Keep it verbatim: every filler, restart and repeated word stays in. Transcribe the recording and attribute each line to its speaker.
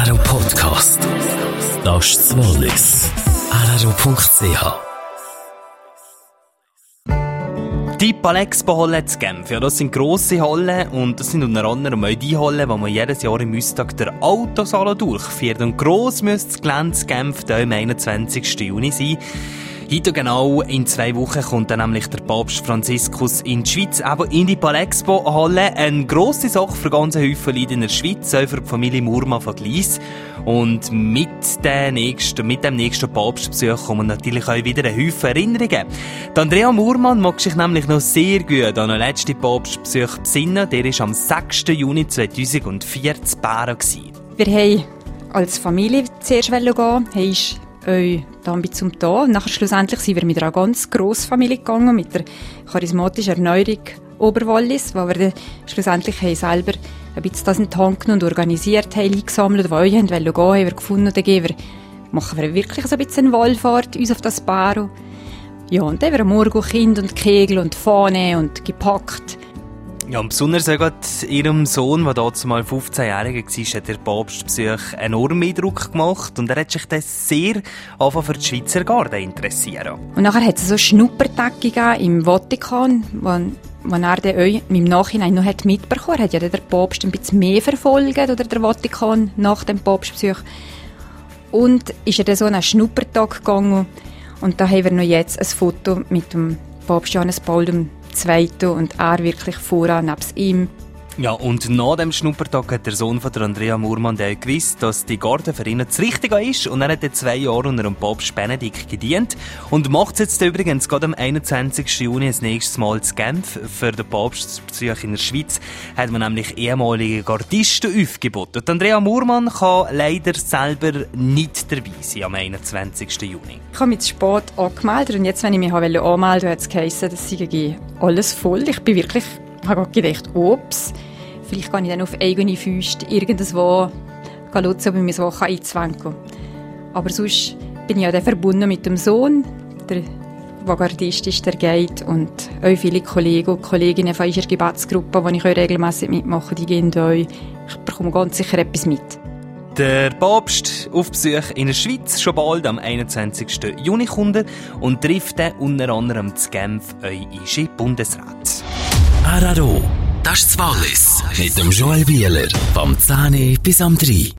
Speaker 1: R R O Podcast. Das ist das Wallis. R R O Punkt C H.
Speaker 2: Die Palexpo-Halle zu Genf, ja, das sind grosse Hallen und das sind unter anderem auch die Hallen, wo man jedes Jahr im Mustag der Autosalon durchführt. Und gross müsste das Gelände zu Genf da am einundzwanzigsten Juni sein. Heute genau in zwei Wochen kommt dann nämlich der Papst Franziskus in die Schweiz, eben in die Palexpo-Halle. Eine grosse Sache für ganz Haufen Leute in der Schweiz, auch für die Familie Murmann von Gleis. Und mit, der nächsten, mit dem nächsten Papstbesuch kommen natürlich auch wieder ein Haufen Erinnerungen. Die Andrea Murmann mag sich nämlich noch sehr gut an den letzten Papstbesuch besinnen. Der war am sechsten Juni zweitausendvier zu Bären.
Speaker 3: Wir wollten als Familie zuerst gehen, haben euch dann bis zum Tag. Nachher schlussendlich sind wir mit einer ganz grossen Familie gegangen, mit der charismatischen Erneuerung Oberwallis, wo wir dann schlussendlich haben selber ein bisschen das in die Hand genommen und organisiert haben, eingesammelt, wo euch gehen wollten, haben wir gefunden, dann gehen wir, machen wir wirklich so ein bisschen eine Wallfahrt, uns auf das Baro. Ja, und dann haben wir am Morgen Kinder und Kegel und Fahne und gepackt.
Speaker 2: Ja, und besonders auch gerade ihrem Sohn, der damals mal fünfzehnjähriger war, hat der Papstbesuch einen enormen Eindruck gemacht und er hat sich dann sehr einfach für die Schweizer Garde interessieren.
Speaker 3: Und nachher hat es so Schnuppertage gegeben im Vatikan, wo, wo er dann euch im Nachhinein noch hat mitbekommen hat. Hat ja der Papst ein bisschen mehr verfolgt, oder der Vatikan, nach dem Papstbesuch. Und ist er dann so einen Schnuppertag gegangen und da haben wir noch jetzt ein Foto mit dem Papst Johannes Paul der Zweite und er wirklich voran neben ihm.
Speaker 2: Ja, und nach dem Schnuppertag hat der Sohn von der Andrea Murmann auch gewusst, dass die Garde für ihn das Richtige ist. Und er hat jetzt zwei Jahre unter dem Papst Benedikt gedient. Und macht es jetzt übrigens gerade am einundzwanzigsten Juni das nächste Mal zu Genf. Für den Papstbesuch in der Schweiz hat man nämlich ehemalige Gardisten aufgeboten. Die Andrea Murmann kann leider selber nicht dabei sein am einundzwanzigsten Juni.
Speaker 3: Ich habe mich zu spät angemeldet und jetzt, wenn ich mich anmelden wollte, hat es geheißen, dass sie alles voll. Ich bin wirklich... Ich habe gedacht, ups, vielleicht kann ich dann auf eigene Füße irgendwo schauen, ob ich mich so einzwängen kann. Aber sonst bin ich ja dann verbunden mit dem Sohn, der, der Gardist ist, der geht. Und auch viele Kollegen und Kolleginnen von unserer Gebetsgruppe, die ich regelmässig mitmache, die gehen auch. Ich bekomme ganz sicher etwas mit.
Speaker 2: Der Papst auf Besuch in der Schweiz, schon bald am einundzwanzigsten Juni kommt und trifft dann unter anderem zu Genf eure Bundesrat.
Speaker 1: R R O, das ist das Wallis. Mit dem Joel Bieler. Vom zehn bis am drei.